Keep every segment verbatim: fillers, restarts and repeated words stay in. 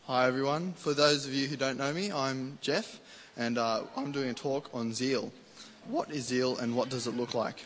Hi everyone. For those of you who don't know me, I'm Jeff, and uh, I'm doing a talk on zeal. What is zeal and what does it look like?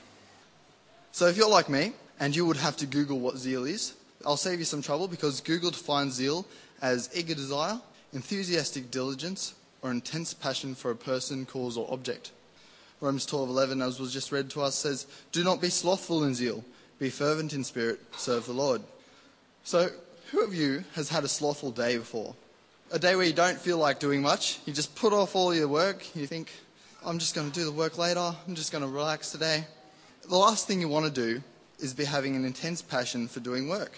So if you're like me, and you would have to Google what zeal is, I'll save you some trouble because Google defines zeal as eager desire, enthusiastic diligence, or intense passion for a person, cause, or object. Romans twelve eleven, as was just read to us, says, "Do not be slothful in zeal, be fervent in spirit, serve the Lord." So, who of you has had a slothful day before? A day where you don't feel like doing much, you just put off all your work, you think, I'm just going to do the work later, I'm just going to relax today. The last thing you want to do is be having an intense passion for doing work.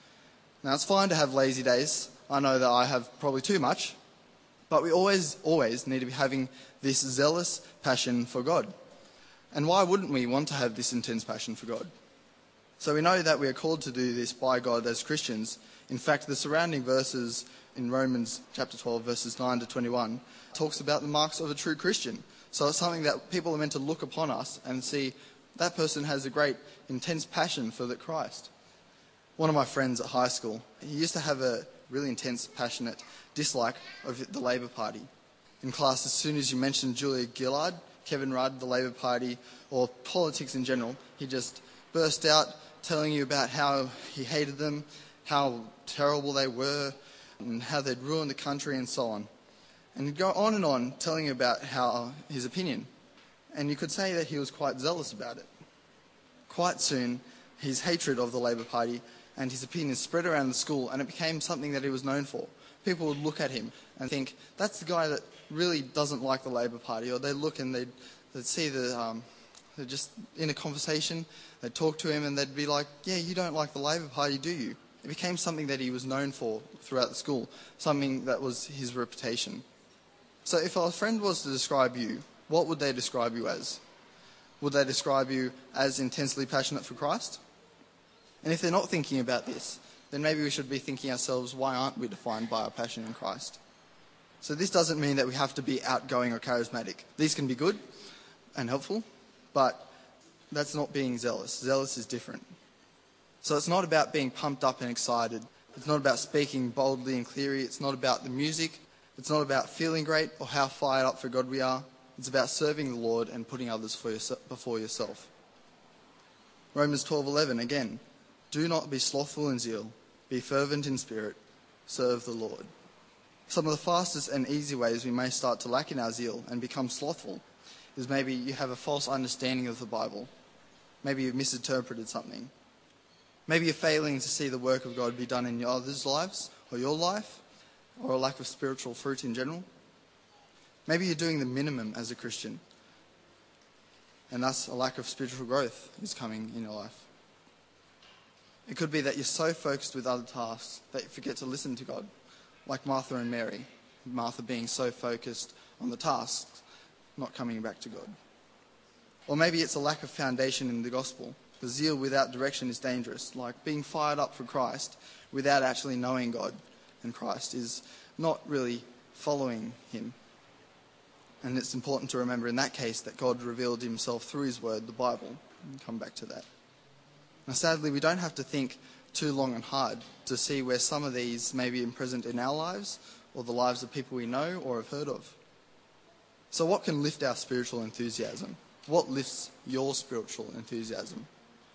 Now, it's fine to have lazy days. I know that I have probably too much. But we always, always need to be having this zealous passion for God. And why wouldn't we want to have this intense passion for God? So we know that we are called to do this by God as Christians. In fact, the surrounding verses in Romans chapter twelve, verses nine to twenty-one, talks about the marks of a true Christian. So it's something that people are meant to look upon us and see that person has a great, intense passion for the Christ. One of my friends at high school, he used to have a really intense, passionate dislike of the Labor Party. In class, as soon as you mentioned Julia Gillard, Kevin Rudd, the Labor Party, or politics in general, he just burst out telling you about how he hated them, how terrible they were, and how they'd ruined the country and so on. And he'd go on and on telling you about how his opinion. And you could say that he was quite zealous about it. Quite soon, his hatred of the Labor Party and his opinion spread around the school, and it became something that he was known for. People would look at him and think, that's the guy that really doesn't like the Labor Party. Or they'd look and they'd, they'd see the, um, they're just in a conversation, they'd talk to him and they'd be like, yeah, you don't like the Labor Party, do you? It became something that he was known for throughout the school, something that was his reputation. So if a friend was to describe you, what would they describe you as? Would they describe you as intensely passionate for Christ? And if they're not thinking about this, then maybe we should be thinking ourselves, why aren't we defined by our passion in Christ? So this doesn't mean that we have to be outgoing or charismatic. These can be good and helpful, but that's not being zealous. Zealous is different. So it's not about being pumped up and excited. It's not about speaking boldly and clearly. It's not about the music. It's not about feeling great or how fired up for God we are. It's about serving the Lord and putting others for yourse- before yourself. Romans twelve eleven again. Do not be slothful in zeal. Be fervent in spirit. Serve the Lord. Some of the fastest and easy ways we may start to lack in our zeal and become slothful is maybe you have a false understanding of the Bible. Maybe you've misinterpreted something. Maybe you're failing to see the work of God be done in your others' lives or your life, or a lack of spiritual fruit in general. Maybe you're doing the minimum as a Christian, and thus a lack of spiritual growth is coming in your life. It could be that you're so focused with other tasks that you forget to listen to God, like Martha and Mary. Martha being so focused on the tasks, not coming back to God. Or maybe it's a lack of foundation in the gospel. The zeal without direction is dangerous, like being fired up for Christ without actually knowing God and Christ is not really following him. And it's important to remember in that case that God revealed himself through his word, the Bible. We'll come back to that. Now sadly, we don't have to think too long and hard to see where some of these may be present in our lives or the lives of people we know or have heard of. So what can lift our spiritual enthusiasm? What lifts your spiritual enthusiasm?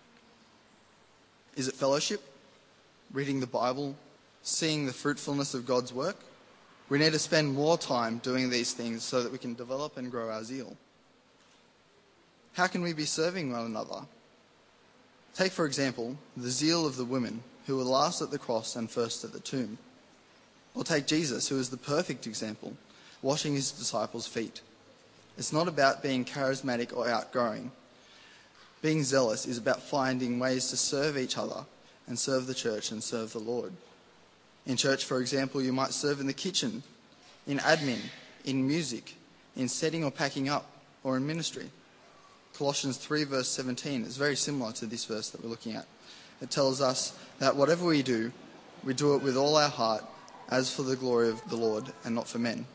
Is it fellowship? Reading the Bible? Seeing the fruitfulness of God's work? We need to spend more time doing these things so that we can develop and grow our zeal. How can we be serving one another? Take, for example, the zeal of the women who were last at the cross and first at the tomb. Or take Jesus, who is the perfect example, washing his disciples' feet. It's not about being charismatic or outgoing. Being zealous is about finding ways to serve each other and serve the church and serve the Lord. In church, for example, you might serve in the kitchen, in admin, in music, in setting or packing up, or in ministry. Colossians three verse seventeen is very similar to this verse that we're looking at. It tells us that whatever we do, we do it with all our heart, as for the glory of the Lord and not for men.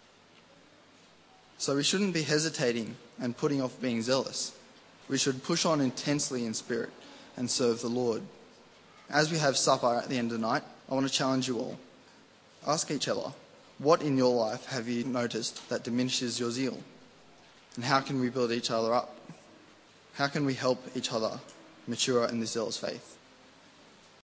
So we shouldn't be hesitating and putting off being zealous. We should push on intensely in spirit and serve the Lord. As we have supper at the end of the night, I want to challenge you all. ask each other, what in your life have you noticed that diminishes your zeal? And how can we build each other up? How can we help each other mature in this zealous faith?